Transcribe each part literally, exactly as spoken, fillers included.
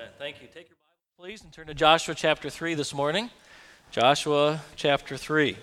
Thank you. Take your Bible, please, and turn to Joshua chapter three this morning. Joshua chapter three.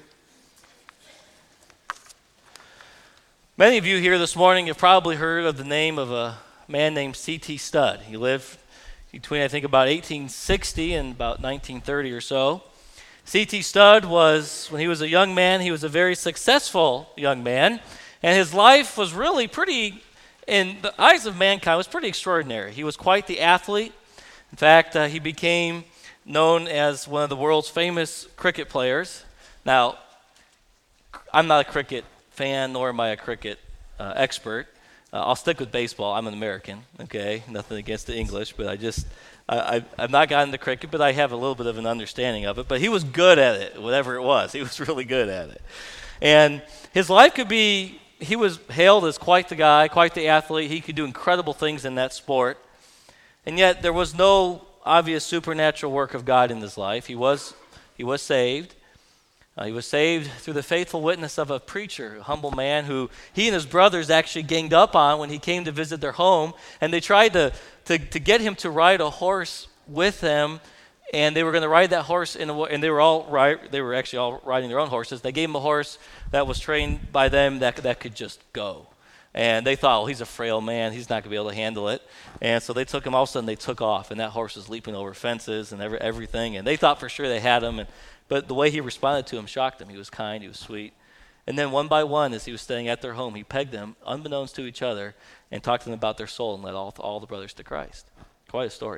Many of you here this morning have probably heard of the name of a man named C T Studd. He lived between, I think, about eighteen sixty and about nineteen thirty or so. C T Studd was, when he was a young man, he was a very successful young man, and his life was really pretty, in the eyes of mankind, was pretty extraordinary. He was quite the athlete. In fact, uh, he became known as one of the world's famous cricket players. Now, I'm not a cricket fan, nor am I a cricket uh, expert. Uh, I'll stick with baseball. I'm an American, okay? Nothing against the English, but I just, I, I, I've not gotten into cricket, but I have a little bit of an understanding of it. But he was good at it, whatever it was. He was really good at it. And his life could be, he was hailed as quite the guy, quite the athlete. He could do incredible things in that sport. And yet there was no obvious supernatural work of God in his life. He was, he was saved. Uh, he was saved through the faithful witness of a preacher, a humble man who he and his brothers actually ganged up on when he came to visit their home. And they tried to, to, to get him to ride a horse with them. And they were going to ride that horse, in a, and they were all right. They were actually all riding their own horses. They gave him a horse that was trained by them that, that could just go. And they thought, well, he's a frail man. He's not going to be able to handle it. And so they took him. All of a sudden, they took off, and that horse was leaping over fences and every, everything. And they thought for sure they had him. And, but the way he responded to him shocked them. He was kind. He was sweet. And then one by one, as he was staying at their home, he pegged them, unbeknownst to each other, and talked to them about their soul and led all, all the brothers to Christ. Quite a story.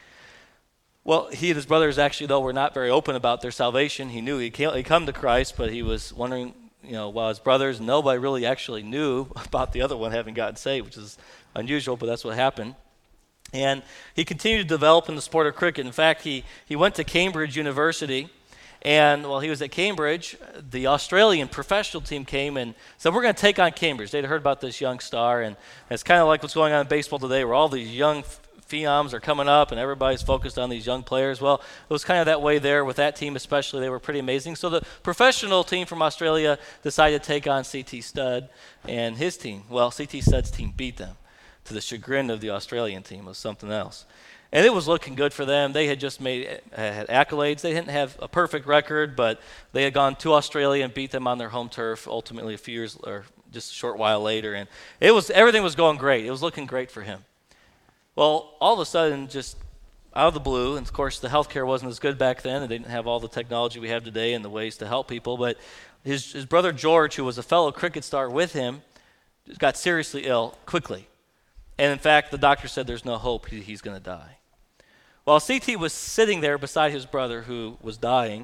Well, he and his brothers actually, though, were not very open about their salvation. He knew he'd come to Christ, but he was wondering, you know, while his brothers, nobody really actually knew about the other one having gotten saved, which is unusual, but that's what happened. And he continued to develop in the sport of cricket. In fact, he, he went to Cambridge University, and while he was at Cambridge, the Australian professional team came and said, we're going to take on Cambridge. They'd heard about this young star, and it's kind of like what's going on in baseball today, where all these young phenoms are coming up and everybody's focused on these young players. Well, it was kind of that way there with that team especially. They were pretty amazing. So the professional team from Australia decided to take on C T Studd and his team. Well, C T Studd's team beat them to the chagrin of the Australian team. It was something else. And it was looking good for them. They had just made had accolades. They didn't have a perfect record, but they had gone to Australia and beat them on their home turf ultimately a few years or just a short while later. And it was everything was going great. It was looking great for him. Well, all of a sudden, just out of the blue, and of course the healthcare wasn't as good back then, and they didn't have all the technology we have today and the ways to help people, but his, his brother George, who was a fellow cricket star with him, got seriously ill quickly. And in fact, the doctor said there's no hope, he, he's going to die. While C T was sitting there beside his brother who was dying,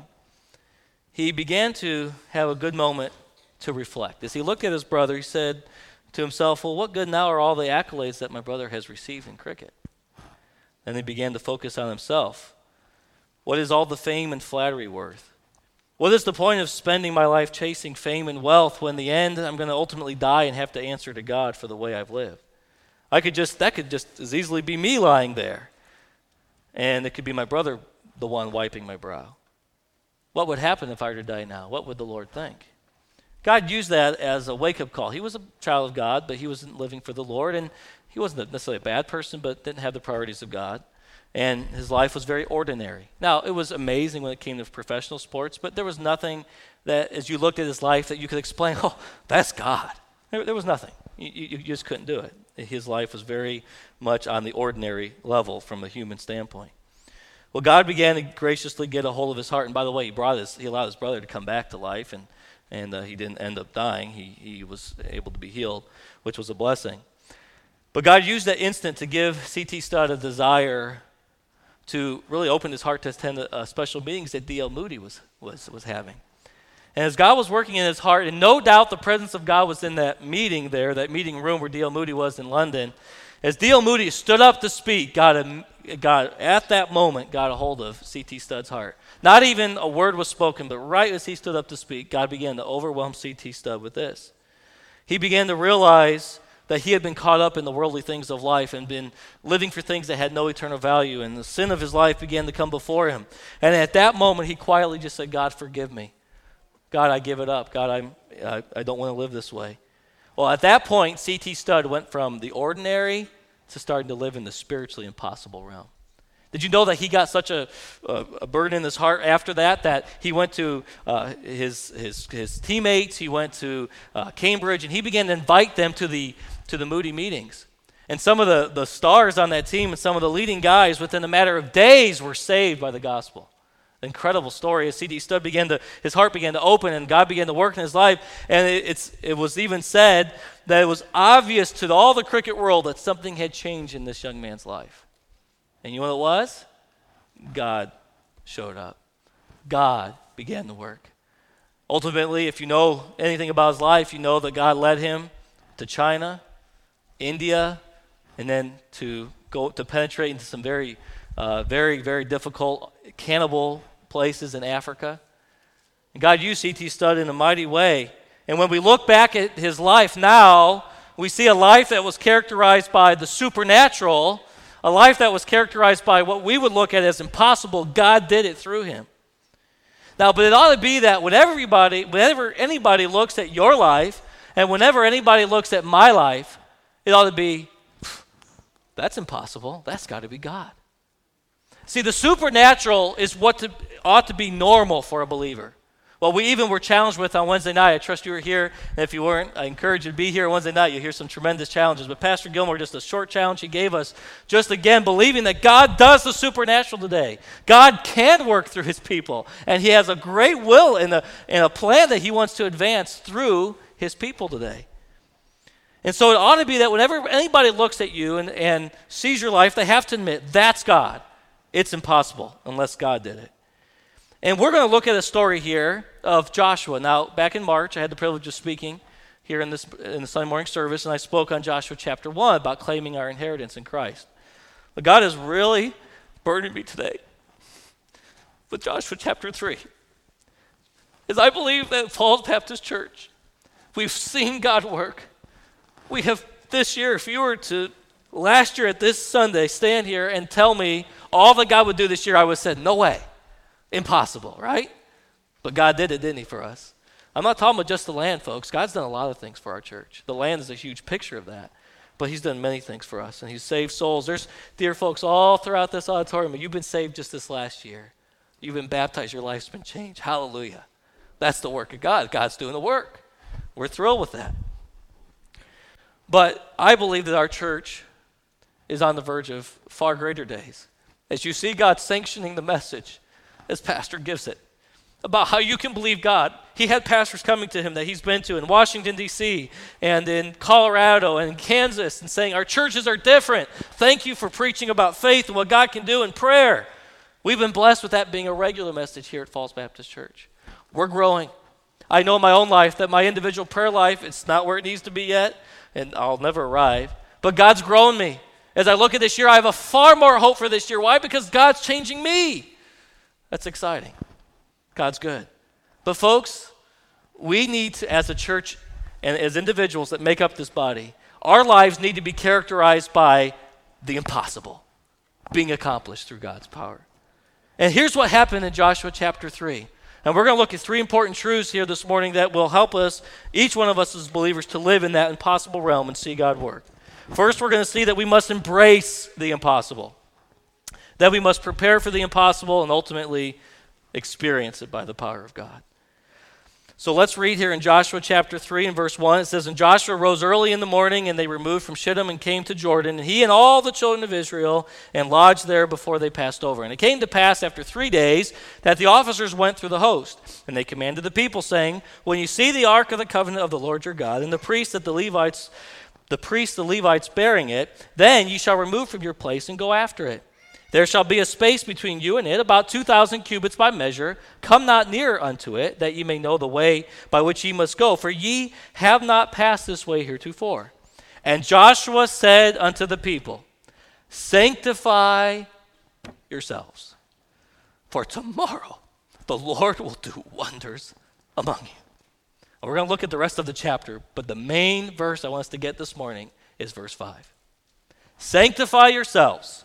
he began to have a good moment to reflect. As he looked at his brother, he said to himself, well, what good now are all the accolades that my brother has received in cricket? Then he began to focus on himself. What is all the fame and flattery worth? What is the point of spending my life chasing fame and wealth when in the end I'm going to ultimately die and have to answer to God for the way I've lived? I could just, that could just as easily be me lying there. And it could be my brother, the one wiping my brow. What would happen if I were to die now? What would the Lord think? God used that as a wake-up call. He was a child of God, but he wasn't living for the Lord, and he wasn't necessarily a bad person, but didn't have the priorities of God, and his life was very ordinary. Now, it was amazing when it came to professional sports, but there was nothing that, as you looked at his life, that you could explain, oh, that's God. There, there was nothing. You, you, you just couldn't do it. His life was very much on the ordinary level from a human standpoint. Well, God began to graciously get a hold of his heart, and by the way, he brought his, he allowed his brother to come back to life, and And uh, he didn't end up dying. He he was able to be healed, which was a blessing. But God used that instant to give C T Studd a desire to really open his heart to attend a, a special meetings that D L Moody was, was, was having. And as God was working in his heart, and no doubt the presence of God was in that meeting there, that meeting room where D L Moody was in London, as D L Moody stood up to speak, God, God at that moment got a hold of C T Studd's heart. Not even a word was spoken, but right as he stood up to speak, God began to overwhelm C T Studd with this. He began to realize that he had been caught up in the worldly things of life and been living for things that had no eternal value, and the sin of his life began to come before him. And at that moment, he quietly just said, God, forgive me. God, I give it up. God, I'm, I, I don't want to live this way. Well, at that point, C T Studd went from the ordinary to starting to live in the spiritually impossible realm. Did you know that he got such a, a, a burden in his heart after that that he went to uh, his, his his teammates, he went to uh, Cambridge, and he began to invite them to the to the Moody meetings. And some of the, the stars on that team and some of the leading guys within a matter of days were saved by the gospel. Incredible story. As C T Studd began to, his heart began to open and God began to work in his life. And it, it's, it was even said that it was obvious to all the cricket world that something had changed in this young man's life. And you know what it was? God showed up. God began to work. Ultimately, if you know anything about his life, you know that God led him to China, India, and then to go to penetrate into some very, uh, very, very difficult cannibal places in Africa. And God used C T Studd in a mighty way. And when we look back at his life now, we see a life that was characterized by the supernatural, a life that was characterized by what we would look at as impossible. God did it through him. Now, but it ought to be that whenever everybody, whenever anybody looks at your life, and whenever anybody looks at my life, it ought to be, that's impossible. That's got to be God. See, the supernatural is what to, ought to be normal for a believer. What we even were challenged with on Wednesday night, I trust you were here, and if you weren't, I encourage you to be here on Wednesday night. You'll hear some tremendous challenges. But Pastor Gilmore, just a short challenge he gave us, just again believing that God does the supernatural today. God can work through his people, and he has a great will and a, and a plan that he wants to advance through his people today. And so it ought to be that whenever anybody looks at you and, and sees your life, they have to admit, that's God. It's impossible unless God did it. And we're going to look at a story here of Joshua. Now, back in March, I had the privilege of speaking here in, this, in the Sunday morning service, and I spoke on Joshua chapter one about claiming our inheritance in Christ. But God has really burdened me today with Joshua chapter three. As I believe that Falls Baptist Church, we've seen God work. We have this year, if you were to last year at this Sunday stand here and tell me all that God would do this year, I would have said, no way. Impossible, right? But God did it, didn't he, for us? I'm not talking about just the land, folks. God's done a lot of things for our church. The land is a huge picture of that. But he's done many things for us, and he's saved souls. There's dear folks all throughout this auditorium, you've been saved just this last year. You've been baptized. Your life's been changed. Hallelujah. That's the work of God. God's doing the work. We're thrilled with that. But I believe that our church is on the verge of far greater days. As you see God sanctioning the message, as Pastor gives it, about how you can believe God. He had pastors coming to him that he's been to in Washington, D C, and in Colorado, and in Kansas, and saying, our churches are different. Thank you for preaching about faith and what God can do in prayer. We've been blessed with that being a regular message here at Falls Baptist Church. We're growing. I know in my own life that my individual prayer life, it's not where it needs to be yet, and I'll never arrive. But God's grown me. As I look at this year, I have a far more hope for this year. Why? Because God's changing me. That's exciting. God's good. But folks, we need to, as a church and as individuals that make up this body, our lives need to be characterized by the impossible being accomplished through God's power. And here's what happened in Joshua chapter three. And we're going to look at three important truths here this morning that will help us, each one of us as believers, to live in that impossible realm and see God work. First, we're going to see that we must embrace the impossible, that we must prepare for the impossible and ultimately experience it by the power of God. So let's read here in Joshua chapter three and verse one. It says, and Joshua rose early in the morning, and they removed from Shittim and came to Jordan, and he and all the children of Israel, and lodged there before they passed over. And it came to pass after three days that the officers went through the host, and they commanded the people, saying, when you see the ark of the covenant of the Lord your God, and the priests that the Levites, the priests the Levites bearing it, then ye shall remove from your place and go after it. There shall be a space between you and it, about two thousand cubits by measure. Come not near unto it, that ye may know the way by which ye must go, for ye have not passed this way heretofore. And Joshua said unto the people, sanctify yourselves, for tomorrow the Lord will do wonders among you. And we're going to look at the rest of the chapter, but the main verse I want us to get this morning is verse five. Sanctify yourselves,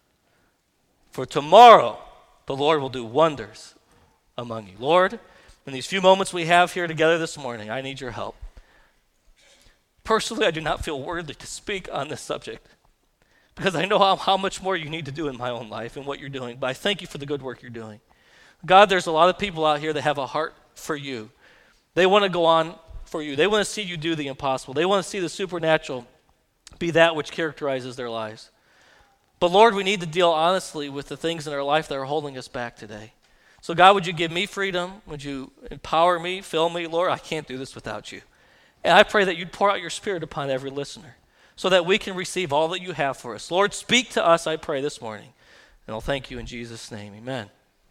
for tomorrow, the Lord will do wonders among you. Lord, in these few moments we have here together this morning, I need your help. Personally, I do not feel worthy to speak on this subject, because I know how, how much more you need to do in my own life and what you're doing, but I thank you for the good work you're doing. God, there's a lot of people out here that have a heart for you. They want to go on for you. They want to see you do the impossible. They want to see the supernatural be that which characterizes their lives. But Lord, we need to deal honestly with the things in our life that are holding us back today. So God, would you give me freedom? Would you empower me, fill me? Lord, I can't do this without you. And I pray that you'd pour out your Spirit upon every listener so that we can receive all that you have for us. Lord, speak to us, I pray, this morning. And I'll thank you in Jesus' name. Amen.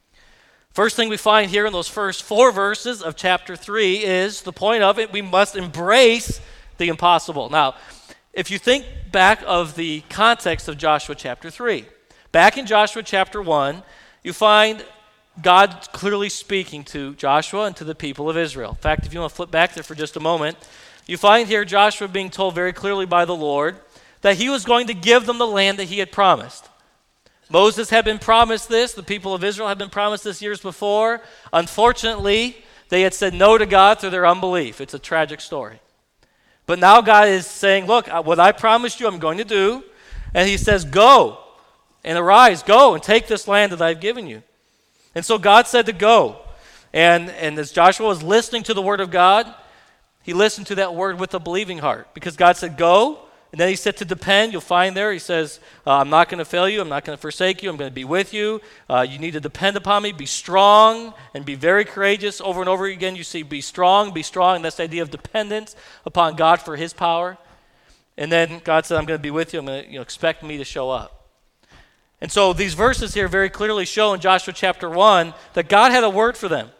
First thing we find here in those first four verses of chapter three is the point of it, we must embrace the impossible. Now, if you think back of the context of Joshua chapter three, back in Joshua chapter one, you find God clearly speaking to Joshua and to the people of Israel. In fact, if you want to flip back there for just a moment, you find here Joshua being told very clearly by the Lord that he was going to give them the land that he had promised. Moses had been promised this. The people of Israel had been promised this years before. Unfortunately, they had said no to God through their unbelief. It's a tragic story. But now God is saying, look, what I promised you I'm going to do. And he says, go and arise, go and take this land that I've given you. And so God said to go. And, and as Joshua was listening to the word of God, he listened to that word with a believing heart. Because God said, go. And then he said to depend. You'll find there, he says, uh, I'm not going to fail you. I'm not going to forsake you. I'm going to be with you. Uh, you need to depend upon me. Be strong and be very courageous. Over and over again, you see, be strong, be strong. And that's the idea of dependence upon God for his power. And then God said, I'm going to be with you. I'm going to you know, expect me to show up. And so these verses here very clearly show in Joshua chapter one that God had a word for them.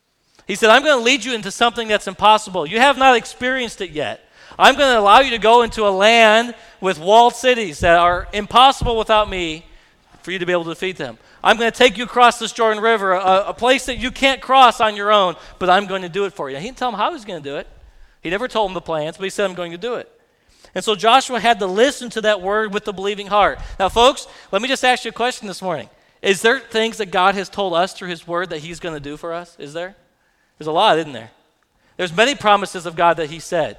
He said, I'm going to lead you into something that's impossible. You have not experienced it yet. I'm going to allow you to go into a land with walled cities that are impossible without me for you to be able to defeat them. I'm going to take you across this Jordan River, a, a place that you can't cross on your own, but I'm going to do it for you. He didn't tell them how he was going to do it. He never told them the plans, but he said, I'm going to do it. And so Joshua had to listen to that word with the believing heart. Now, folks, let me just ask you a question this morning. Is there things that God has told us through his word that he's going to do for us? Is there? There's a lot, isn't there? There's many promises of God that he said.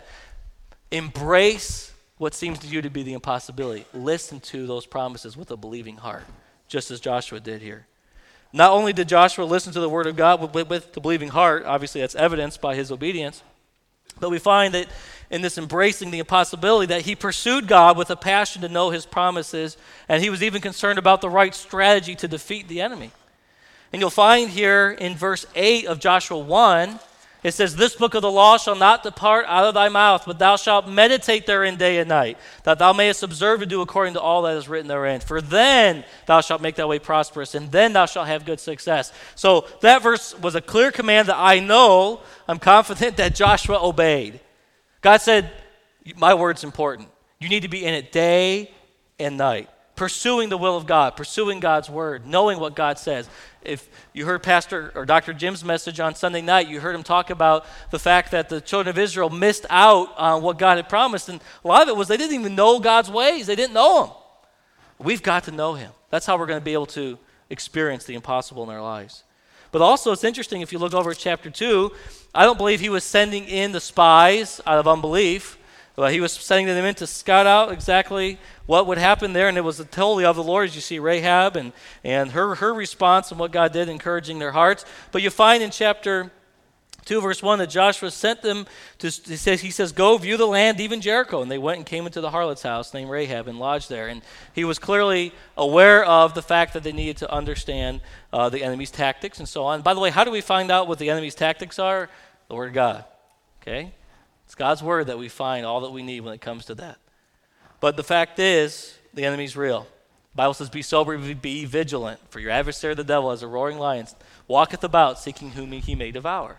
Embrace what seems to you to be the impossibility. Listen to those promises with a believing heart, just as Joshua did here. Not only did Joshua listen to the word of God with, with the believing heart, obviously that's evidenced by his obedience, but we find that in this embracing the impossibility that he pursued God with a passion to know his promises, and he was even concerned about the right strategy to defeat the enemy. And you'll find here in verse eight of Joshua one, it says, this book of the law shall not depart out of thy mouth, but thou shalt meditate therein day and night, that thou mayest observe to do according to all that is written therein. For then thou shalt make thy way prosperous, and then thou shalt have good success. So that verse was a clear command that I know, I'm confident that Joshua obeyed. God said, my word's important. You need to be in it day and night, pursuing the will of God, pursuing God's word, knowing what God says. If you heard Pastor or Doctor Jim's message on Sunday night, you heard him talk about the fact that the children of Israel missed out on what God had promised. And a lot of it was they didn't even know God's ways. They didn't know him. We've got to know him. That's how we're going to be able to experience the impossible in our lives. But also it's interesting if you look over at chapter two, I don't believe he was sending in the spies out of unbelief. Well, he was sending them in to scout out exactly what would happen there, and it was totally of the Lord, as you see Rahab and, and her, her response and what God did, encouraging their hearts. But you find in chapter two, verse one, that Joshua sent them to, he says, he says, go view the land, even Jericho. And they went and came into the harlot's house named Rahab and lodged there. And he was clearly aware of the fact that they needed to understand uh, the enemy's tactics and so on. By the way, how do we find out what the enemy's tactics are? The Word of God, okay? It's God's word that we find all that we need when it comes to that. But the fact is, the enemy's real. The Bible says, be sober, be vigilant, for your adversary the devil, as a roaring lion, walketh about, seeking whom he may devour.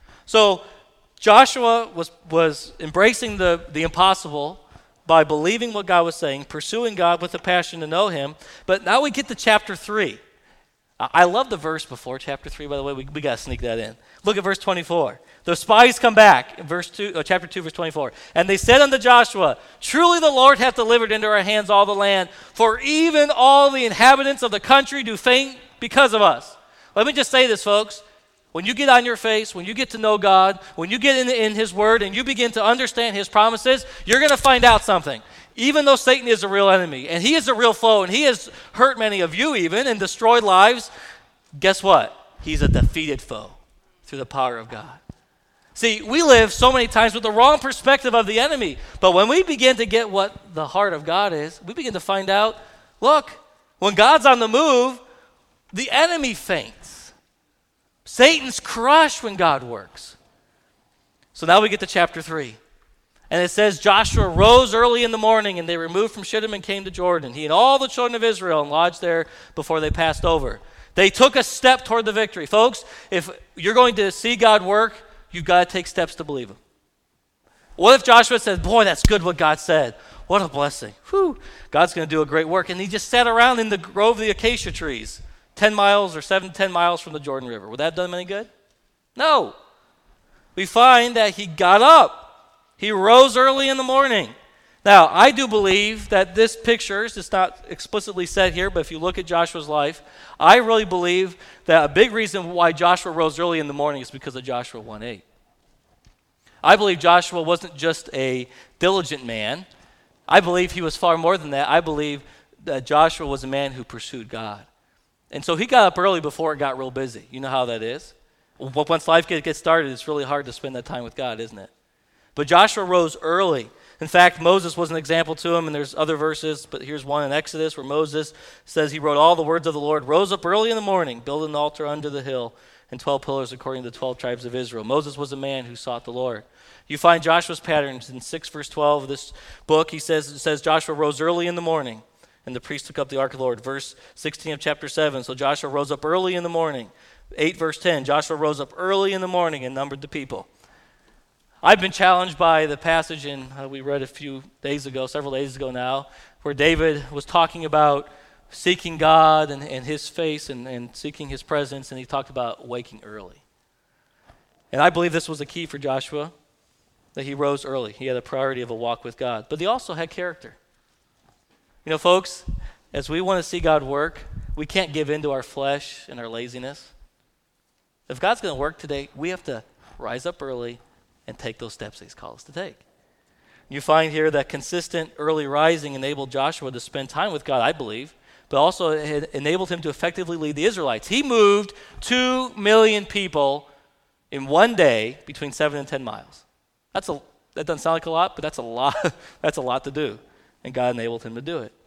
So Joshua was, was embracing the, the impossible by believing what God was saying, pursuing God with a passion to know him. But now we get to chapter three. I love the verse before chapter three, by the way. We, we got to sneak that in. Look at verse twenty-four. The spies come back in verse two, uh, chapter two, verse twenty-four. And they said unto Joshua, truly the Lord hath delivered into our hands all the land, for even all the inhabitants of the country do faint because of us. Let me just say this, folks. When you get on your face, when you get to know God, when you get in, in his word and you begin to understand his promises, you're going to find out something. Even though Satan is a real enemy, and he is a real foe, and he has hurt many of you even, and destroyed lives, guess what? He's a defeated foe through the power of God. See, we live so many times with the wrong perspective of the enemy, but when we begin to get what the heart of God is, we begin to find out, look, when God's on the move, the enemy faints. Satan's crushed when God works. So now we get to chapter three. And it says, Joshua rose early in the morning, and they removed from Shittim and came to Jordan. He and all the children of Israel and lodged there before they passed over. They took a step toward the victory. Folks, if you're going to see God work, you've got to take steps to believe him. What if Joshua said, boy, that's good what God said. What a blessing. Whew, God's going to do a great work. And he just sat around in the grove of the acacia trees, ten miles or seven to ten miles from the Jordan River. Would that have done him any good? No. We find that he got up. He rose early in the morning. Now, I do believe that this picture, it's not explicitly said here, but if you look at Joshua's life, I really believe that a big reason why Joshua rose early in the morning is because of Joshua one eight. I believe Joshua wasn't just a diligent man. I believe he was far more than that. I believe that Joshua was a man who pursued God. And so he got up early before it got real busy. You know how that is. Once life gets started, it's really hard to spend that time with God, isn't it? But Joshua rose early. In fact, Moses was an example to him, and there's other verses, but here's one in Exodus where Moses says he wrote all the words of the Lord, rose up early in the morning, built an altar under the hill, and twelve pillars according to the twelve tribes of Israel. Moses was a man who sought the Lord. You find Joshua's patterns in six verse twelve of this book. He says, it says Joshua rose early in the morning, and the priest took up the ark of the Lord. Verse sixteen of chapter seven, so Joshua rose up early in the morning. eight verse ten, Joshua rose up early in the morning and numbered the people. I've been challenged by the passage in, uh, we read a few days ago, several days ago now, where David was talking about seeking God and, and his face and, and seeking his presence, and he talked about waking early. And I believe this was a key for Joshua, that he rose early. He had a priority of a walk with God. But he also had character. You know, folks, as we want to see God work, we can't give in to our flesh and our laziness. If God's going to work today, we have to rise up early and take those steps that he's called us to take. You find here that consistent early rising enabled Joshua to spend time with God, I believe, but also it enabled him to effectively lead the Israelites. He moved two million people in one day between seven and ten miles. That's a that doesn't sound like a lot, but that's a lot. That's a lot to do, and God enabled him to do it.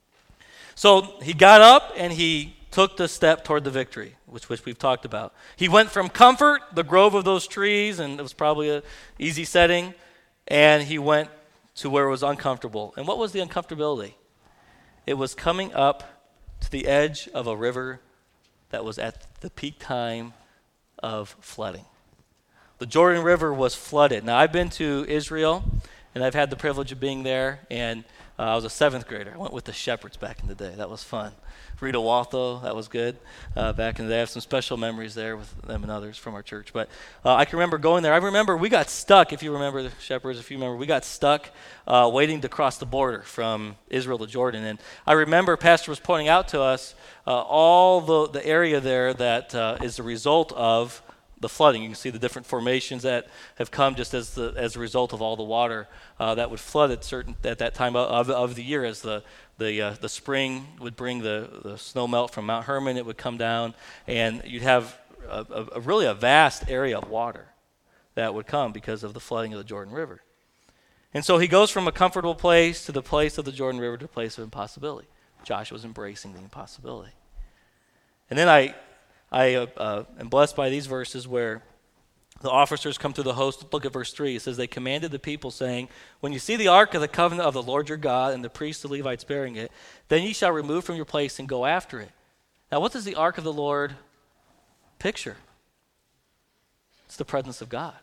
So he got up and he took the step toward the victory, which, which we've talked about. He went from comfort, the grove of those trees, and it was probably an easy setting, and he went to where it was uncomfortable. And what was the uncomfortability? It was coming up to the edge of a river that was at the peak time of flooding. The Jordan River was flooded. Now, I've been to Israel, and I've had the privilege of being there, and uh, I was a seventh grader. I went with the shepherds back in the day. That was fun. Rita Waltho, that was good uh, back in the day. I have some special memories there with them and others from our church. But uh, I can remember going there. I remember we got stuck, if you remember the shepherds, if you remember, we got stuck uh, waiting to cross the border from Israel to Jordan. And I remember Pastor was pointing out to us uh, all the, the area there that uh, is the result of the flooding. You can see the different formations that have come just as the as a result of all the water uh, that would flood at certain at that time of, of the year as the the uh, the spring would bring the, the snow melt from Mount Hermon. It would come down, and you'd have a, a, a really a vast area of water that would come because of the flooding of the Jordan River. And so he goes from a comfortable place to the place of the Jordan River to a place of impossibility. Joshua was embracing the impossibility. And then I I uh, uh, am blessed by these verses where the officers come to the host. Look at verse three. It says, they commanded the people, saying, when you see the ark of the covenant of the Lord your God and the priests, the Levites, bearing it, then ye shall remove from your place and go after it. Now, what does the ark of the Lord picture? It's the presence of God.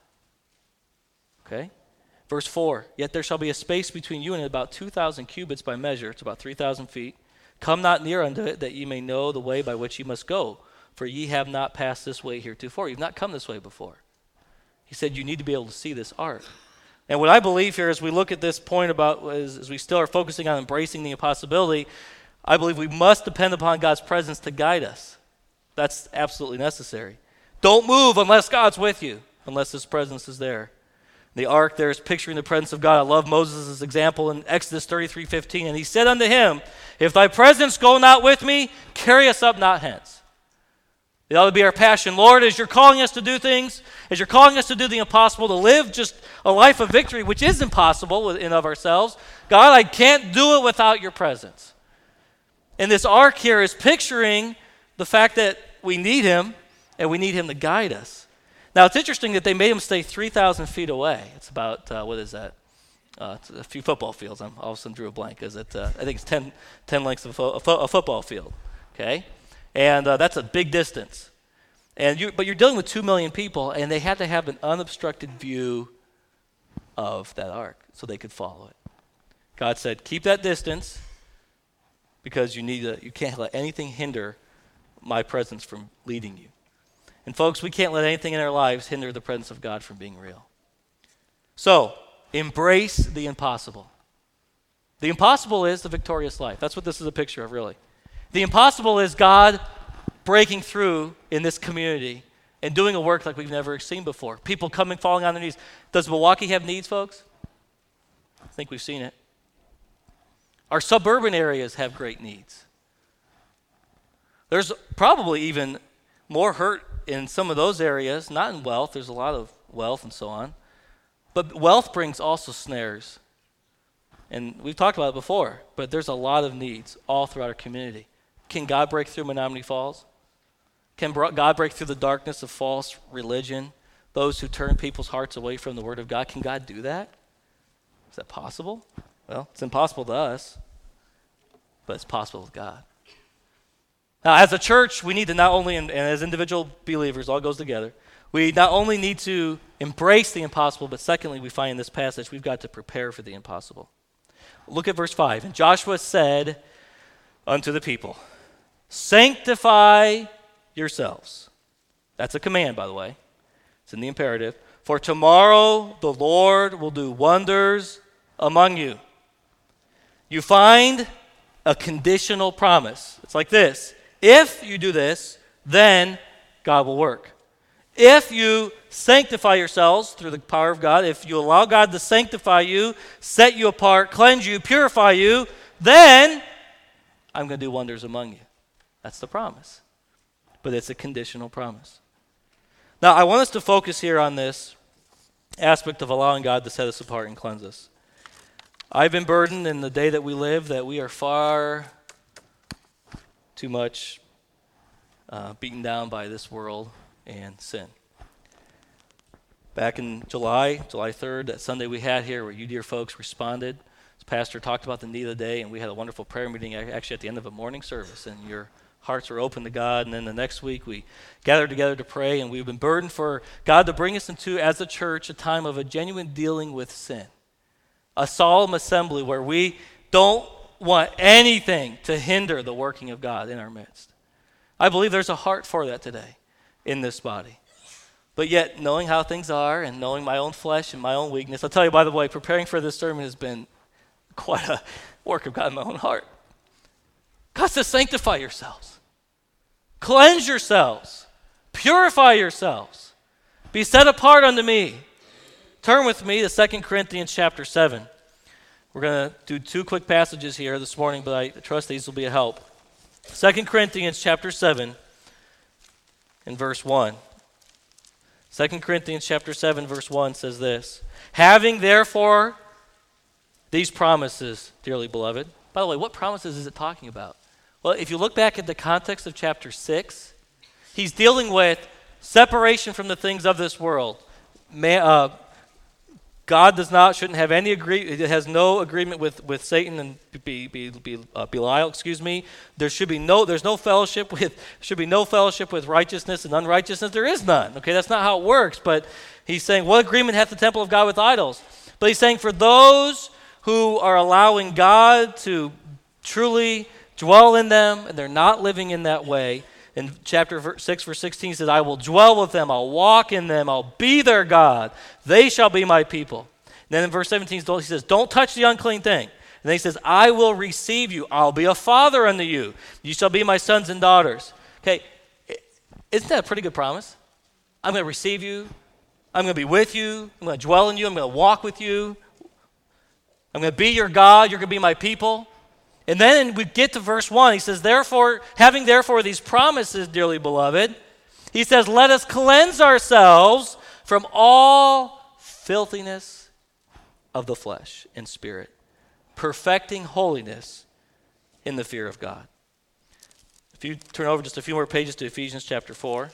Okay? Verse four, yet there shall be a space between you and it about two thousand cubits by measure. It's about three thousand feet. Come not near unto it, that ye may know the way by which ye must go. For ye have not passed this way heretofore. You've not come this way before. He said you need to be able to see this ark. And what I believe here as we look at this point about, as, as we still are focusing on embracing the impossibility, I believe we must depend upon God's presence to guide us. That's absolutely necessary. Don't move unless God's with you, unless his presence is there. The ark there is picturing the presence of God. I love Moses' example in Exodus thirty-three fifteen. And he said unto him, if thy presence go not with me, carry us up not hence. It ought to be our passion. Lord, as you're calling us to do things, as you're calling us to do the impossible, to live just a life of victory, which is impossible in of ourselves, God, I can't do it without your presence. And this ark here is picturing the fact that we need him, and we need him to guide us. Now, it's interesting that they made him stay three thousand feet away. It's about, uh, what is that? Uh, it's a few football fields. I'm all of a sudden drew a blank. Is it? Uh, I think it's ten, ten lengths of a, fo- a, fo- a football field, okay? And uh, that's a big distance. And you, but you're dealing with two million people, and they had to have an unobstructed view of that ark so they could follow it. God said, keep that distance because you need to, you can't let anything hinder my presence from leading you. And folks, we can't let anything in our lives hinder the presence of God from being real. So, embrace the impossible. The impossible is the victorious life. That's what this is a picture of, really. The impossible is God breaking through in this community and doing a work like we've never seen before. People coming, falling on their knees. Does Milwaukee have needs, folks? I think we've seen it. Our suburban areas have great needs. There's probably even more hurt in some of those areas, not in wealth. There's a lot of wealth and so on. But wealth brings also snares. And we've talked about it before, but there's a lot of needs all throughout our community. Can God break through Menominee Falls? Can God break through the darkness of false religion, those who turn people's hearts away from the Word of God? Can God do that? Is that possible? Well, it's impossible to us, but it's possible with God. Now, as a church, we need to not only, and as individual believers, all goes together, we not only need to embrace the impossible, but secondly, we find in this passage, we've got to prepare for the impossible. Look at verse five. And Joshua said unto the people, sanctify yourselves. That's a command, by the way. It's in the imperative. For tomorrow the Lord will do wonders among you. You find a conditional promise. It's like this. If you do this, then God will work. If you sanctify yourselves through the power of God, if you allow God to sanctify you, set you apart, cleanse you, purify you, then I'm going to do wonders among you. That's the promise. But it's a conditional promise. Now, I want us to focus here on this aspect of allowing God to set us apart and cleanse us. I've been burdened in the day that we live that we are far too much uh, beaten down by this world and sin. Back in July, July third, that Sunday we had here where you dear folks responded. The pastor talked about the need of the day, and we had a wonderful prayer meeting actually at the end of a morning service, and your hearts were open to God. And then the next week we gathered together to pray, and we've been burdened for God to bring us into, as a church, a time of a genuine dealing with sin. A solemn assembly where we don't want anything to hinder the working of God in our midst. I believe there's a heart for that today in this body. But yet, knowing how things are and knowing my own flesh and my own weakness, I'll tell you, by the way, preparing for this sermon has been quite a work of God in my own heart. God says, sanctify yourselves. Cleanse yourselves. Purify yourselves. Be set apart unto me. Turn with me to Second Corinthians chapter seven. We're going to do two quick passages here this morning, but I trust these will be a help. Second Corinthians chapter seven and verse one. Second Corinthians chapter seven, verse one says this. Having therefore these promises, dearly beloved. By the way, what promises is it talking about? Well, if you look back at the context of chapter six, he's dealing with separation from the things of this world. Man, uh, God does not, shouldn't have any agree. It has no agreement with, with Satan and be, be, be, uh, Belial. Excuse me. There should be no. There's no fellowship with. Should be no fellowship with righteousness and unrighteousness. There is none. Okay, that's not how it works. But he's saying, what agreement hath the temple of God with idols? But he's saying, for those who are allowing God to truly dwell in them, and they're not living in that way. In chapter six, verse sixteen says, I will dwell with them, I'll walk in them, I'll be their God. They shall be my people. And then in verse seventeen, he says, don't touch the unclean thing. And then he says, I will receive you. I'll be a father unto you. You shall be my sons and daughters. Okay, isn't that a pretty good promise? I'm going to receive you. I'm going to be with you. I'm going to dwell in you. I'm going to walk with you. I'm going to be your God. You're going to be my people. And then we get to verse one. He says, therefore, having therefore these promises, dearly beloved, he says, let us cleanse ourselves from all filthiness of the flesh and spirit, perfecting holiness in the fear of God. If you turn over just a few more pages to Ephesians chapter four.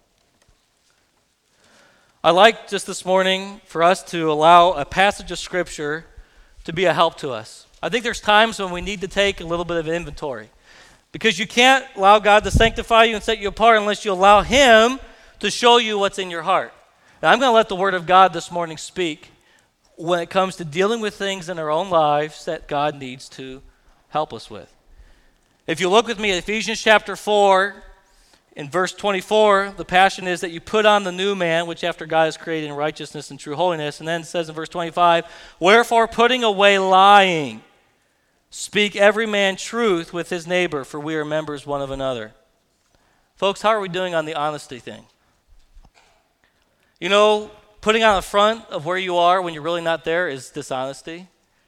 I'd like just this morning for us to allow a passage of Scripture to be a help to us. I think there's times when we need to take a little bit of inventory, because you can't allow God to sanctify you and set you apart unless you allow Him to show you what's in your heart. Now, I'm going to let the Word of God this morning speak when it comes to dealing with things in our own lives that God needs to help us with. If you look with me at Ephesians chapter four, in verse twenty-four, the passion is that you put on the new man, which after God is created in righteousness and true holiness. And then it says in verse twenty-five, wherefore putting away lying, speak every man truth with his neighbor, for we are members one of another. Folks, how are we doing on the honesty thing? You know, putting on the front of where you are when you're really not there is dishonesty.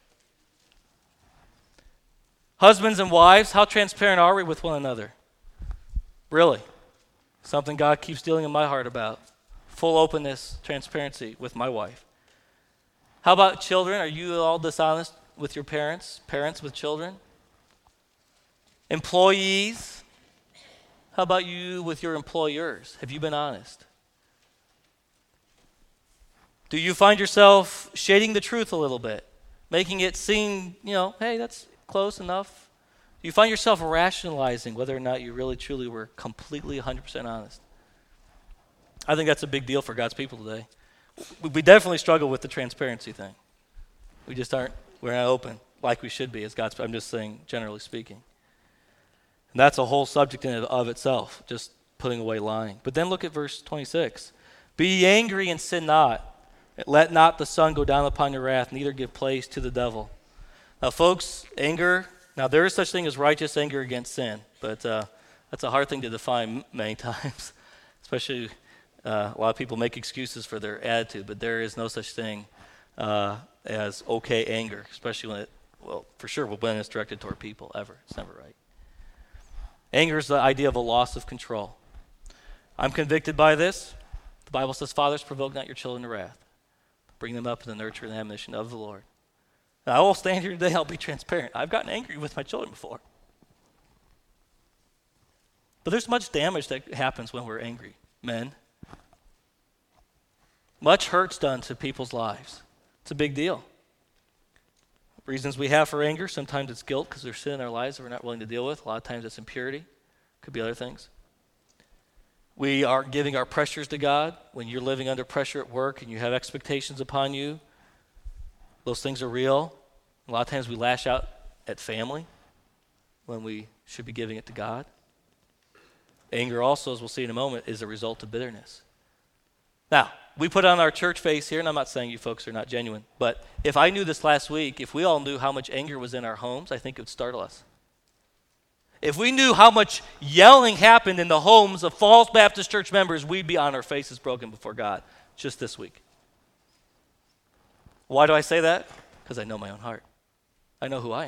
Husbands and wives, how transparent are we with one another? Really? Something God keeps dealing in my heart about. Full openness, transparency with my wife. How about children? Are you all dishonest with your parents? Parents with children? Employees? How about you with your employers? Have you been honest? Do you find yourself shading the truth a little bit? Making it seem, you know, hey, that's close enough? Do you find yourself rationalizing whether or not you really truly were completely one hundred percent honest? I think that's a big deal for God's people today. We definitely struggle with the transparency thing. We just aren't, we're not open like we should be as God's, I'm just saying, generally speaking. And that's a whole subject in and of itself, just putting away lying. But then look at verse twenty-six. Be ye angry and sin not. Let not the sun go down upon your wrath, neither give place to the devil. Now, folks, anger, now there is such thing as righteous anger against sin, but uh, that's a hard thing to define many times, especially uh, a lot of people make excuses for their attitude, but there is no such thing uh, as okay anger, especially when it, well, for sure, when it's directed toward people, ever. It's never right. Anger is the idea of a loss of control. I'm convicted by this. The Bible says, fathers, provoke not your children to wrath. Bring them up in the nurture and admonition of the Lord. Now, I will stand here today, I'll be transparent. I've gotten angry with my children before. But there's much damage that happens when we're angry, men. Much hurt's done to people's lives. It's a big deal. Reasons we have for anger, sometimes it's guilt because there's sin in our lives that we're not willing to deal with. A lot of times it's impurity. Could be other things. We are giving our pressures to God. When you're living under pressure at work and you have expectations upon you, those things are real. A lot of times we lash out at family when we should be giving it to God. Anger also, as we'll see in a moment, is a result of bitterness. Now, we put on our church face here, and I'm not saying you folks are not genuine, but if I knew this last week, if we all knew how much anger was in our homes, I think it would startle us. If we knew how much yelling happened in the homes of Falls Baptist Church members, we'd be on our faces broken before God just this week. Why do I say that? Because I know my own heart. I know who I am.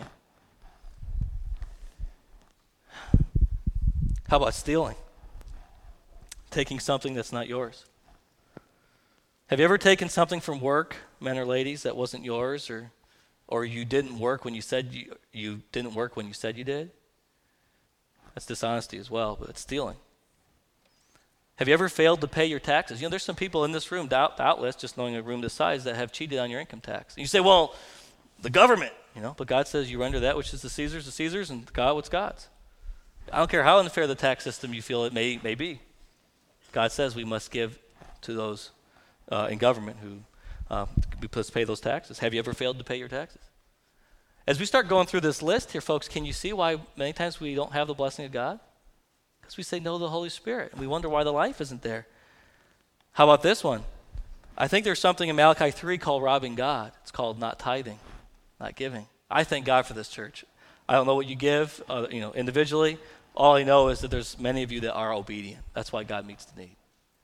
How about stealing? Taking something that's not yours. Have you ever taken something from work, men or ladies, that wasn't yours, or or you didn't work when you said you, you didn't work when you said you did? That's dishonesty as well, but it's stealing. Have you ever failed to pay your taxes? You know, there's some people in this room, doubtless, just knowing a room this size, that have cheated on your income tax. And you say, well, the government, you know, but God says you render that which is the Caesar's, the Caesar's, and God what's God's. I don't care how unfair the tax system you feel it may, may be. God says we must give to those uh, in government who uh, we must pay those taxes. Have you ever failed to pay your taxes? As we start going through this list here, folks, can you see why many times we don't have the blessing of God? Because we say no to the Holy Spirit, and we wonder why the life isn't there. How about this one? I think there's something in Malachi three called robbing God. It's called not tithing, not giving. I thank God for this church. I don't know what you give, uh, you know, individually. All I know is that there's many of you that are obedient. That's why God meets the need.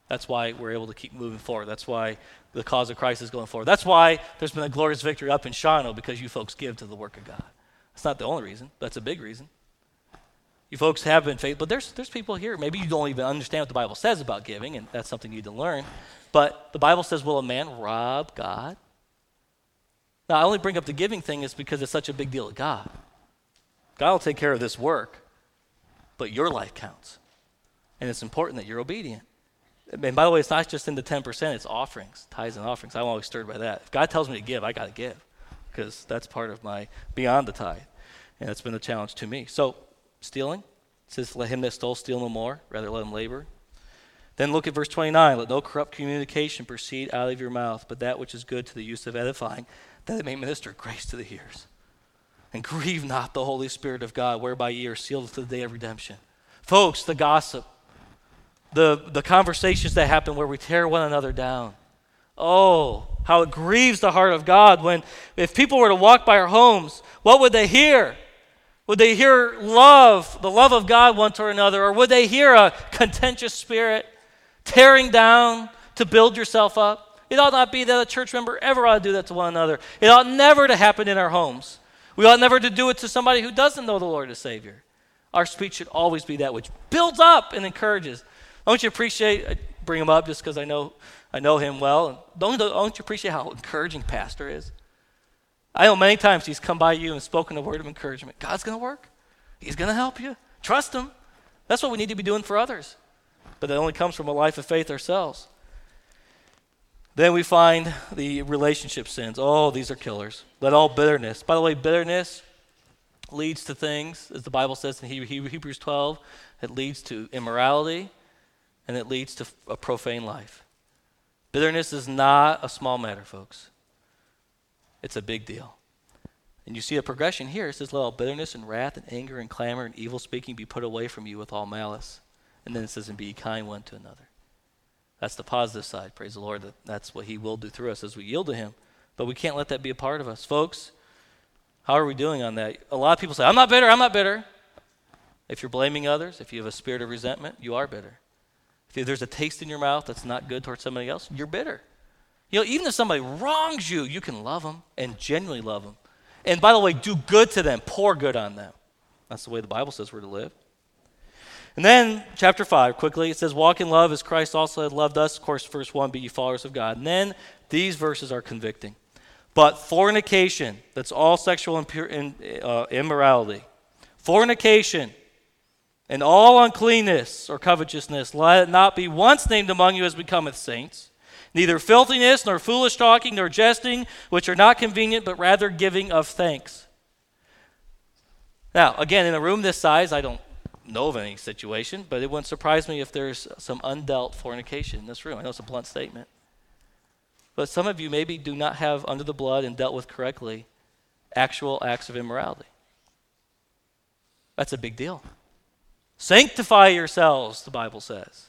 That's why we're able to keep moving forward. That's why the cause of Christ is going forward. That's why there's been a glorious victory up in Shawano, because you folks give to the work of God. That's not the only reason. That's a big reason. You folks have been faithful, but there's there's people here. Maybe you don't even understand what the Bible says about giving, and that's something you need to learn. But the Bible says, will a man rob God? Now, I only bring up the giving thing is because it's such a big deal to God. God will take care of this work, but your life counts. And it's important that you're obedient. And by the way, it's not just in the ten percent, it's offerings, tithes and offerings. I'm always stirred by that. If God tells me to give, I got to give, because that's part of my beyond the tithe. And it's been a challenge to me. So, stealing, it says, let him that stole steal no more, rather let him labor. Then look at verse twenty-nine. Let no corrupt communication proceed out of your mouth, but that which is good to the use of edifying, that it may minister grace to the hearers. And grieve not the Holy Spirit of God, whereby ye are sealed to the day of redemption. Folks, the gossip, the, the conversations that happen where we tear one another down. Oh, how it grieves the heart of God when, if people were to walk by our homes, what would they hear? Would they hear love, the love of God one toward another, or would they hear a contentious spirit, tearing down to build yourself up? It ought not be that a church member ever ought to do that to one another. It ought never to happen in our homes. We ought never to do it to somebody who doesn't know the Lord as Savior. Our speech should always be that which builds up and encourages. Don't you appreciate, I bring him up just because I know I know him well. Don't, don't you appreciate how encouraging Pastor is? I know many times he's come by you and spoken a word of encouragement. God's going to work. He's going to help you. Trust him. That's what we need to be doing for others. But that only comes from a life of faith ourselves. Then we find the relationship sins. Oh, these are killers. Let all bitterness. By the way, bitterness leads to things, as the Bible says in Hebrews twelve, it leads to immorality, and it leads to a profane life. Bitterness is not a small matter, folks. It's a big deal. And you see a progression here. It says, let all bitterness and wrath and anger and clamor and evil speaking be put away from you with all malice. And then it says, and be kind one to another. That's the positive side. Praise the Lord that that's what he will do through us as we yield to him. But we can't let that be a part of us. Folks, how are we doing on that? A lot of people say, I'm not bitter, I'm not bitter. If you're blaming others, if you have a spirit of resentment, you are bitter. If there's a taste in your mouth that's not good towards somebody else, you're bitter. You know, even if somebody wrongs you, you can love them and genuinely love them. And by the way, do good to them, pour good on them. That's the way the Bible says we're to live. And then, chapter five, quickly, it says, walk in love as Christ also had loved us. Of course, verse one, be ye followers of God. And then, these verses are convicting. But fornication, that's all sexual impure, uh, immorality. Fornication and all uncleanness or covetousness, let it not be once named among you as becometh saints. Neither filthiness, nor foolish talking, nor jesting, which are not convenient, but rather giving of thanks. Now, again, in a room this size, I don't know of any situation, but it wouldn't surprise me if there's some undealt fornication in this room. I know it's a blunt statement. But some of you maybe do not have under the blood and dealt with correctly actual acts of immorality. That's a big deal. Sanctify yourselves, the Bible says.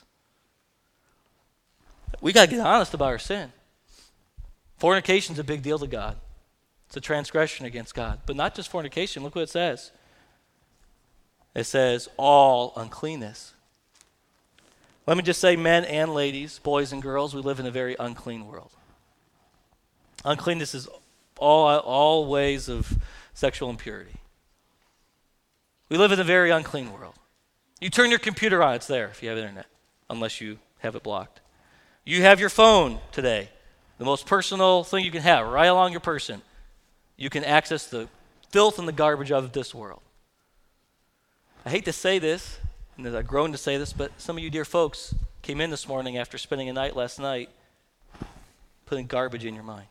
We got to get honest about our sin. Fornication is a big deal to God. It's a transgression against God. But not just fornication. Look what it says. It says, all uncleanness. Let me just say, men and ladies, boys and girls, we live in a very unclean world. Uncleanness is all, all ways of sexual impurity. We live in a very unclean world. You turn your computer on, it's there if you have internet, unless you have it blocked. You have your phone today, the most personal thing you can have, right along your person. You can access the filth and the garbage of this world. I hate to say this, and I've grown to say this, but some of you dear folks came in this morning after spending a night last night putting garbage in your mind.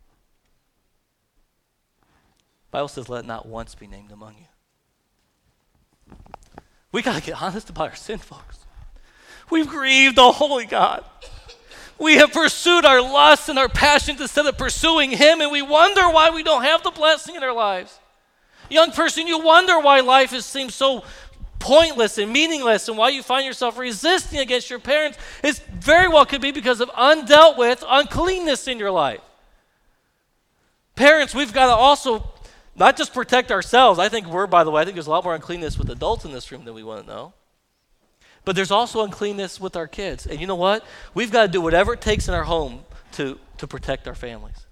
The Bible says, let it not once be named among you. We got to get honest about our sin, folks. We've grieved the holy God. We have pursued our lusts and our passions instead of pursuing him, and we wonder why we don't have the blessing in our lives. Young person, you wonder why life is, seems so pointless and meaningless and why you find yourself resisting against your parents. It very well could be because of undealt with uncleanness in your life. Parents, we've got to also not just protect ourselves. I think we're, by the way, I think there's a lot more uncleanness with adults in this room than we want to know. But there's also uncleanness with our kids. And you know what? We've got to do whatever it takes in our home to, to protect our families.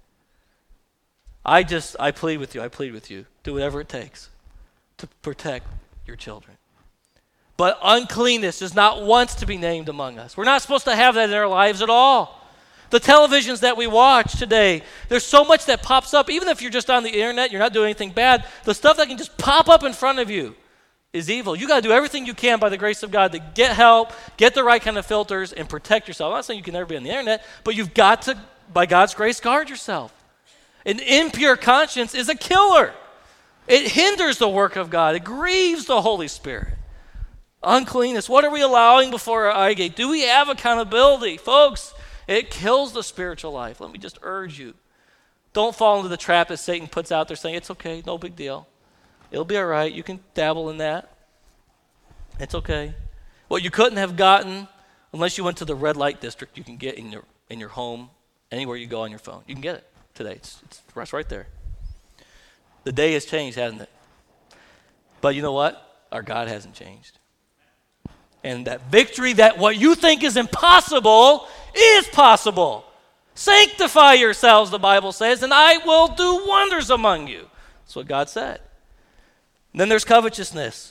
I just, I plead with you, I plead with you. Do whatever it takes to protect your children. But uncleanness is not once to be named among us. We're not supposed to have that in our lives at all. The televisions that we watch today, there's so much that pops up. Even if you're just on the internet, you're not doing anything bad, the stuff that can just pop up in front of you is evil. You got to do everything you can by the grace of God to get help, get the right kind of filters, and protect yourself. I'm not saying you can never be on the internet, but you've got to, by God's grace, guard yourself. An impure conscience is a killer. It hinders the work of God. It grieves the Holy Spirit. Uncleanness. What are we allowing before our eye gate? Do we have accountability? Folks, it kills the spiritual life. Let me just urge you. Don't fall into the trap that Satan puts out there saying, it's okay, no big deal. It'll be all right. You can dabble in that. It's okay. What you couldn't have gotten unless you went to the red light district, you can get in your in your home, anywhere you go on your phone. You can get it today. It's, it's right there. The day has changed, hasn't it? But you know what? Our God hasn't changed. And that victory, that what you think is impossible, is possible. Sanctify yourselves, the Bible says, and I will do wonders among you. That's what God said. And then there's covetousness.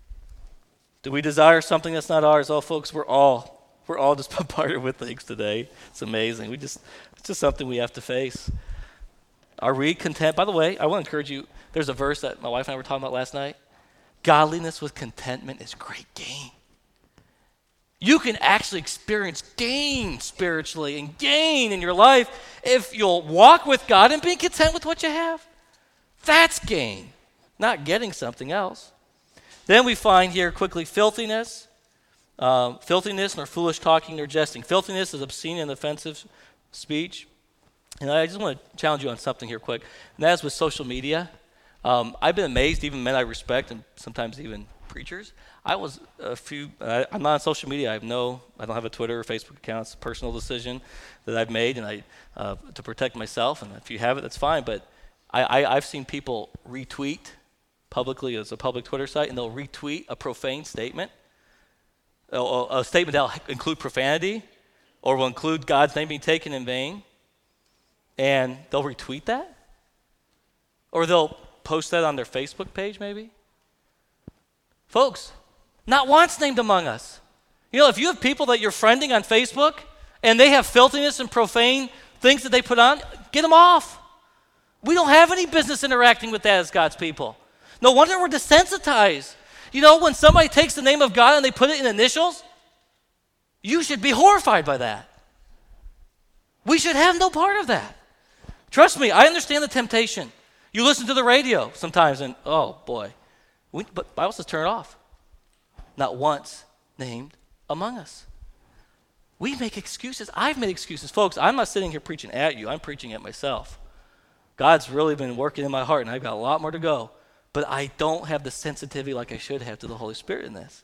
Do we desire something that's not ours? Oh, folks, we're all, we're all just bombarded with things today. It's amazing. We just, it's just something we have to face. Are we content? By the way, I want to encourage you. There's a verse that my wife and I were talking about last night. Godliness with contentment is great gain. You can actually experience gain spiritually and gain in your life if you'll walk with God and be content with what you have. That's gain, not getting something else. Then we find here quickly filthiness. Um, filthiness nor foolish talking nor jesting. Filthiness is obscene and offensive speech. And I just want to challenge you on something here quick, and that is with social media. Um, I've been amazed, even men I respect, and sometimes even preachers. I was a few, I, I'm not on social media. I have no, I don't have a Twitter or Facebook account. It's a personal decision that I've made and I uh, to protect myself. And if you have it, that's fine. But I, I, I've seen people retweet publicly as a public Twitter site, and they'll retweet a profane statement, a, a statement that will include profanity or will include God's name being taken in vain. And they'll retweet that? Or they'll post that on their Facebook page maybe? Folks, not once named among us. You know, if you have people that you're friending on Facebook and they have filthiness and profane things that they put on, get them off. We don't have any business interacting with that as God's people. No wonder we're desensitized. You know, when somebody takes the name of God and they put it in initials, you should be horrified by that. We should have no part of that. Trust me, I understand the temptation. You listen to the radio sometimes and, oh boy, we, but Bible says turn it off. Not once named among us. We make excuses. I've made excuses. Folks, I'm not sitting here preaching at you. I'm preaching at myself. God's really been working in my heart, and I've got a lot more to go. But I don't have the sensitivity like I should have to the Holy Spirit in this.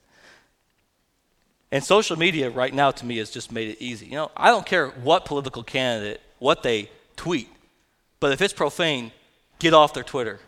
And social media right now to me has just made it easy. You know, I don't care what political candidate, what they tweet. But if it's profane, get off their Twitter.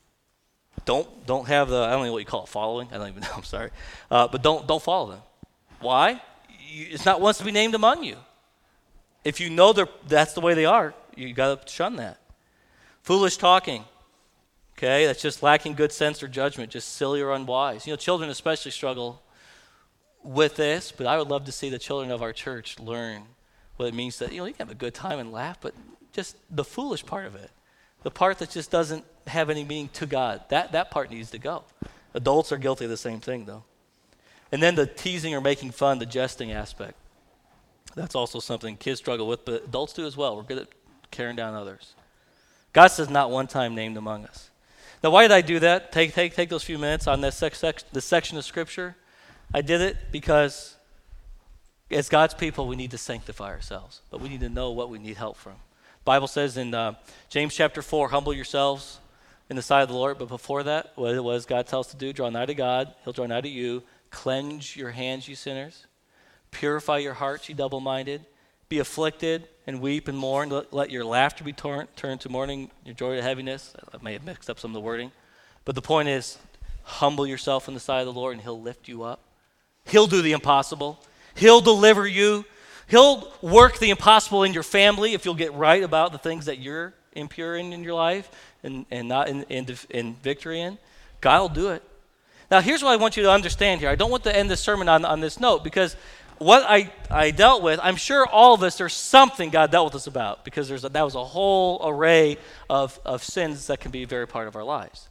Don't don't have the, I don't know what you call it, following. I don't even know, I'm sorry. Uh, but don't don't follow them. Why? You, it's not once to be named among you. If you know that's the way they are, you got to shun that. Foolish talking, okay? That's just lacking good sense or judgment, just silly or unwise. You know, children especially struggle with this, but I would love to see the children of our church learn what it means that, you know, you can have a good time and laugh, but just the foolish part of it, the part that just doesn't have any meaning to God, that, that part needs to go. Adults are guilty of the same thing, though. And then the teasing or making fun, the jesting aspect. That's also something kids struggle with, but adults do as well. We're good at carrying down others. God says not one time named among us. Now, why did I do that? Take take take those few minutes on this, sec- sec- this section of Scripture. I did it because as God's people, we need to sanctify ourselves, but we need to know what we need help from. The Bible says in uh, James chapter four, humble yourselves in the sight of the Lord. But before that, what it was God tells us to do, draw nigh to God. He'll draw nigh to you. Cleanse your hands, you sinners. Purify your hearts, you double-minded. Be afflicted and weep and mourn. Let, let your laughter be torn, turned to mourning, your joy to heaviness. I may have mixed up some of the wording. But the point is, humble yourself in the sight of the Lord and he'll lift you up. He'll do the impossible. He'll deliver you. He'll work the impossible in your family if you'll get right about the things that you're impure in in your life and, and not in, in, in victory in. God will do it. Now, here's what I want you to understand here. I don't want to end this sermon on, on this note because what I, I dealt with, I'm sure all of us, there's something God dealt with us about because there's a, that was a whole array of, of sins that can be a very part of our lives.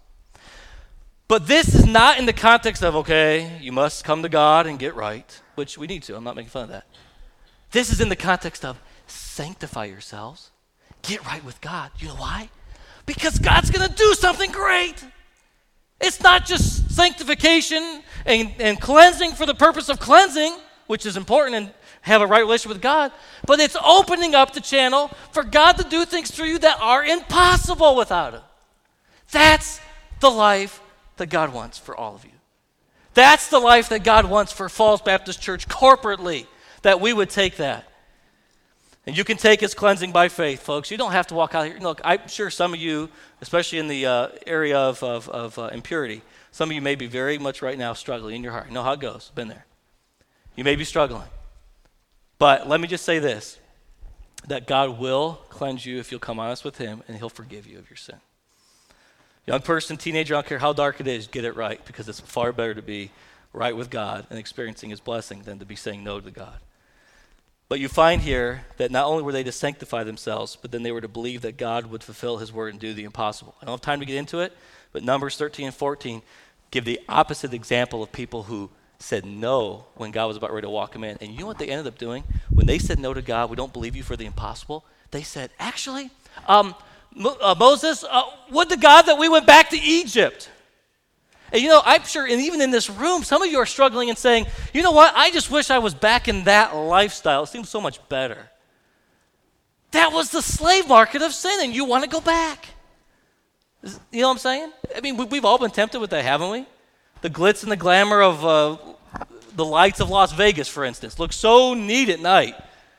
But this is not in the context of, okay, you must come to God and get right, which we need to. I'm not making fun of that. This is in the context of sanctify yourselves, get right with God. You know why? Because God's going to do something great. It's not just sanctification and, and cleansing for the purpose of cleansing, which is important and have a right relationship with God, but it's opening up the channel for God to do things through you that are impossible without Him. That's the life that God wants for all of you. That's the life that God wants for Falls Baptist Church corporately, that we would take that. And you can take His cleansing by faith, folks. You don't have to walk out here. Look, I'm sure some of you, especially in the uh, area of, of, of uh, impurity, some of you may be very much right now struggling in your heart. You know how it goes. Been there. You may be struggling. But let me just say this, that God will cleanse you if you'll come honest with Him, and He'll forgive you of your sin. Young person, teenager, I don't care how dark it is, get it right, because it's far better to be right with God and experiencing His blessing than to be saying no to God. But you find here that not only were they to sanctify themselves, but then they were to believe that God would fulfill His word and do the impossible. I don't have time to get into it, but Numbers thirteen and fourteen give the opposite example of people who said no when God was about ready to walk them in. And you know what they ended up doing? When they said no to God, we don't believe you for the impossible, they said, actually, um, Mo- uh, Moses, uh, would to God that we went back to Egypt. And you know, I'm sure, and even in this room, some of you are struggling and saying, you know what, I just wish I was back in that lifestyle. It seems so much better. That was the slave market of sin, and you want to go back. You know what I'm saying? I mean, we, we've all been tempted with that, haven't we? The glitz and the glamour of uh, the lights of Las Vegas, for instance, look so neat at night.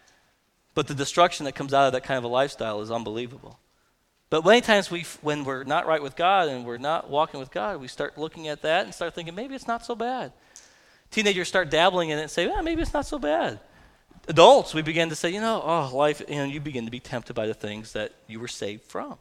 But the destruction that comes out of that kind of a lifestyle is unbelievable. But many times we, when we're not right with God and we're not walking with God, we start looking at that and start thinking, maybe it's not so bad. Teenagers start dabbling in it and say, well, maybe it's not so bad. Adults, we begin to say, you know, oh, life, you know, you begin to be tempted by the things that you were saved from.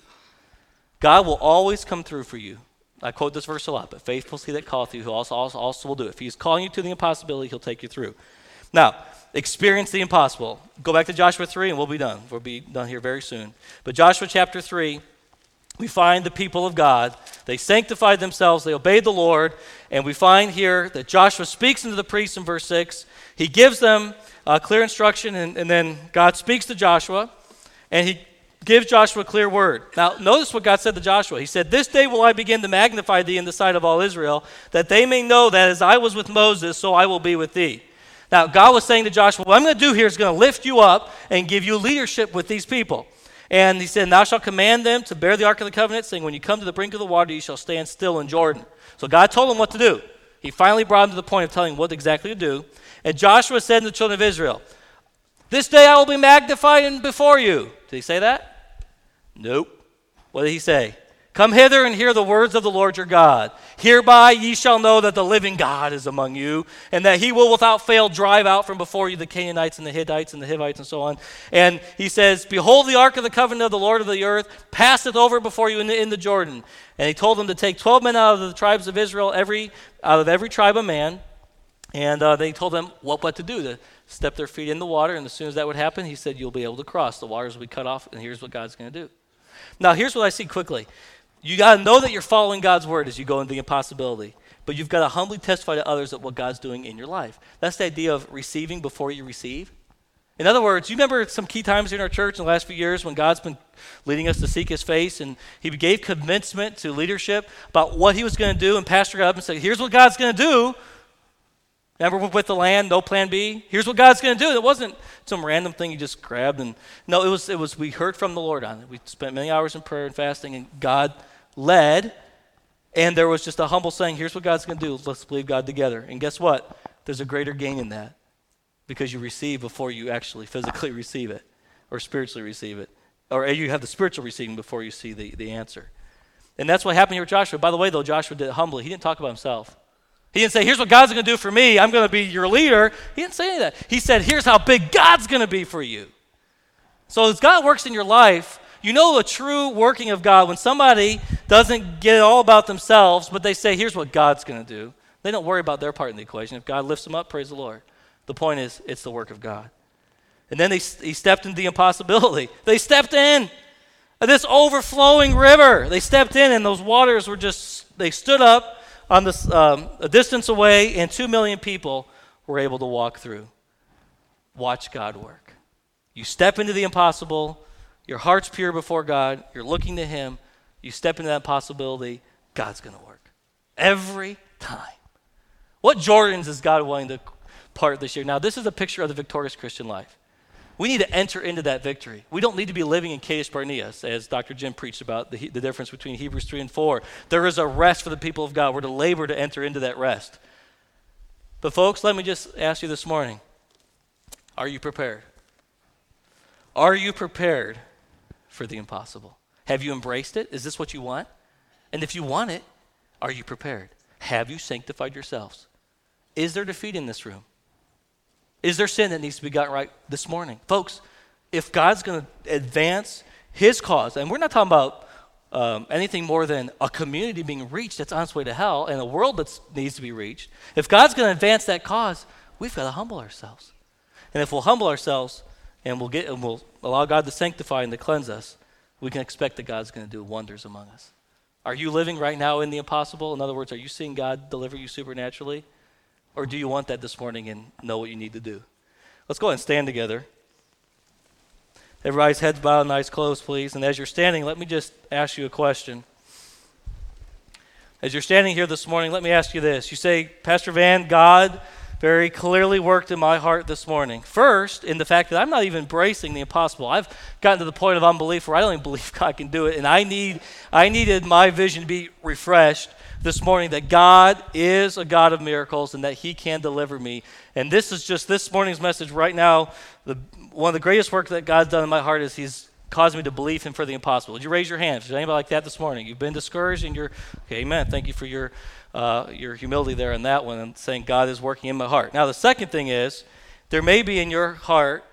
God will always come through for you. I quote this verse a lot, but faithful is he that calleth you, who also, also, also will do it. If he's calling you to the impossibility, he'll take you through. Now, experience the impossible. Go back to Joshua three and we'll be done. We'll be done here very soon. But Joshua chapter three, we find the people of God. They sanctified themselves. They obeyed the Lord. And we find here that Joshua speaks into the priests in verse six. He gives them uh, clear instruction, and, and then God speaks to Joshua, and he gives Joshua a clear word. Now, notice what God said to Joshua. He said, this day will I begin to magnify thee in the sight of all Israel, that they may know that as I was with Moses, so I will be with thee. Now, God was saying to Joshua, what I'm going to do here is going to lift you up and give you leadership with these people. And he said, thou shalt command them to bear the ark of the covenant, saying, when you come to the brink of the water, you shall stand still in Jordan. So God told him what to do. He finally brought him to the point of telling him what exactly to do. And Joshua said to the children of Israel, this day I will be magnified before you. Did he say that? Nope. What did he say? Come hither and hear the words of the Lord your God. Hereby ye shall know that the living God is among you, and that he will without fail drive out from before you the Canaanites and the Hittites and the Hivites and so on. And he says, behold, the ark of the covenant of the Lord of the earth passeth over before you in the, in the Jordan. And he told them to take twelve men out of the tribes of Israel, every out of every tribe of man. And uh, then he told them what, what to do, to step their feet in the water. And as soon as that would happen, he said, you'll be able to cross. The waters will be cut off, and here's what God's going to do. Now, here's what I see quickly. You got to know that you're following God's word as you go into the impossibility. But you've got to humbly testify to others at what God's doing in your life. That's the idea of receiving before you receive. In other words, you remember some key times in our church in the last few years when God's been leading us to seek his face, and he gave commencement to leadership about what he was going to do, and Pastor got up and said, here's what God's going to do. Remember with the land, no plan B? Here's what God's going to do. It wasn't some random thing you just grabbed. And no, it was, it was we heard from the Lord on it. We spent many hours in prayer and fasting, and God led, and there was just a humble saying, here's what God's going to do. Let's believe God together. And guess what? There's a greater gain in that because you receive before you actually physically receive it or spiritually receive it. Or you have the spiritual receiving before you see the, the answer. And that's what happened here with Joshua. By the way, though, Joshua did it humbly. He didn't talk about himself. He didn't say, here's what God's going to do for me. I'm going to be your leader. He didn't say any of that. He said, here's how big God's going to be for you. So as God works in your life, you know the true working of God when somebody doesn't get it all about themselves, but they say, here's what God's going to do. They don't worry about their part in the equation. If God lifts them up, praise the Lord. The point is, it's the work of God. And then they, he stepped into the impossibility. They stepped in. This overflowing river. They stepped in, and those waters were just, they stood up on this, um, a distance away, and two million people were able to walk through. Watch God work. You step into the impossible. Your heart's pure before God. You're looking to him. You step into that possibility. God's going to work. Every time. What Jordans is God wanting to part this year? Now, this is a picture of the victorious Christian life. We need to enter into that victory. We don't need to be living in Kadesh Barnea, as Doctor Jim preached about, the, the difference between Hebrews three and four. There is a rest for the people of God. We're to labor to enter into that rest. But folks, let me just ask you this morning, are you prepared? Are you prepared for the impossible? Have you embraced it? Is this what you want? And if you want it, are you prepared? Have you sanctified yourselves? Is there defeat in this room? Is there sin that needs to be gotten right this morning? Folks, if God's going to advance his cause, and we're not talking about um, anything more than a community being reached that's on its way to hell and a world that needs to be reached, if God's going to advance that cause, we've got to humble ourselves. And if we'll humble ourselves and we'll get and we'll allow God to sanctify and to cleanse us, we can expect that God's going to do wonders among us. Are you living right now in the impossible? In other words, are you seeing God deliver you supernaturally? Or do you want that this morning and know what you need to do? Let's go ahead and stand together. Everybody's heads bowed and eyes closed, please. And as you're standing, let me just ask you a question. As you're standing here this morning, let me ask you this. You say, Pastor Van, God very clearly worked in my heart this morning. First, in the fact that I'm not even embracing the impossible. I've gotten to the point of unbelief where I don't even believe God can do it. And I need, I needed my vision to be refreshed this morning, that God is a God of miracles and that he can deliver me. And this is just this morning's message right now. The, one of the greatest work that God's done in my heart is he's caused me to believe him for the impossible. Would you raise your hand? If there's anybody like that this morning, you've been discouraged and you're, okay, amen. Thank you for your, uh, your humility there in that one and saying God is working in my heart. Now, the second thing is there may be in your heart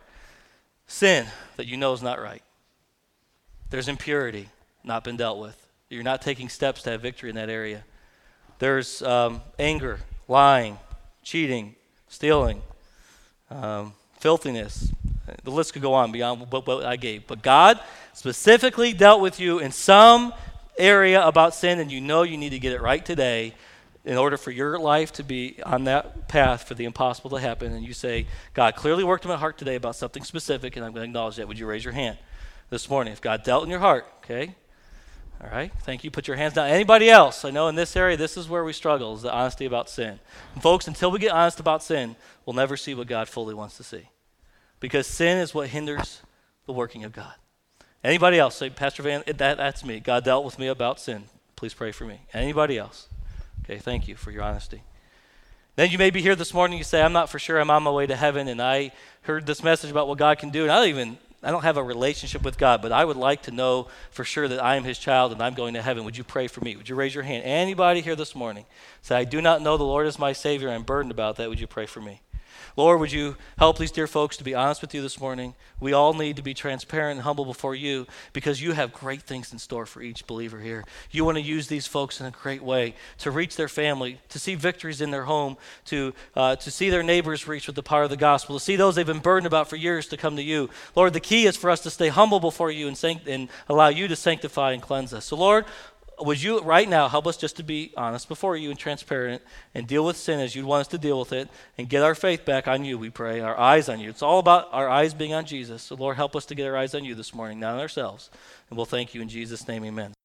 sin that you know is not right. There's impurity not been dealt with. You're not taking steps to have victory in that area. There's um, anger, lying, cheating, stealing, um, filthiness. The list could go on beyond what, what I gave. But God specifically dealt with you in some area about sin, and you know you need to get it right today in order for your life to be on that path for the impossible to happen. And you say, God clearly worked in my heart today about something specific, and I'm going to acknowledge that. Would you raise your hand this morning? If God dealt in your heart, okay? All right, thank you. Put your hands down. Anybody else? I know in this area, this is where we struggle, is the honesty about sin. And folks, until we get honest about sin, we'll never see what God fully wants to see. Because sin is what hinders the working of God. Anybody else? Say, Pastor Van, that, that's me. God dealt with me about sin. Please pray for me. Anybody else? Okay, thank you for your honesty. Then you may be here this morning, you say, I'm not for sure I'm on my way to heaven, and I heard this message about what God can do, and I don't even I don't have a relationship with God, but I would like to know for sure that I am his child and I'm going to heaven. Would you pray for me? Would you raise your hand? Anybody here this morning say, I do not know the Lord as my Savior. I'm burdened about that. Would you pray for me? Lord, would you help these dear folks to be honest with you this morning? We all need to be transparent and humble before you because you have great things in store for each believer here. You want to use these folks in a great way to reach their family, to see victories in their home, to uh, to see their neighbors reach with the power of the gospel, to see those they've been burdened about for years to come to you. Lord, the key is for us to stay humble before you and, sanct- and allow you to sanctify and cleanse us. So Lord, would you right now help us just to be honest before you and transparent and deal with sin as you'd want us to deal with it and get our faith back on you, we pray, our eyes on you. It's all about our eyes being on Jesus. So Lord, help us to get our eyes on you this morning, not on ourselves. And we'll thank you in Jesus' name, amen.